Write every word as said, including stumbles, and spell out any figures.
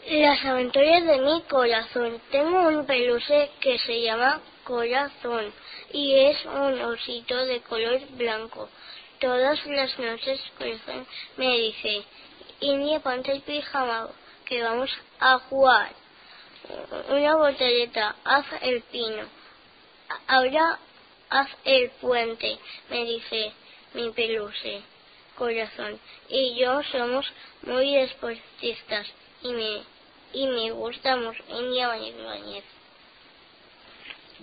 Las aventuras de mi corazón. Tengo un peluche que se llama Corazón y es un osito de color blanco. Todas las noches Corazón me dice: India, ponte el pijama que vamos a jugar. Una botelleta, haz el pino. Ahora haz el puente, me dice mi peluche Corazón. Y yo somos muy deportistas y me y me gusta mucho India Bañez Bañez.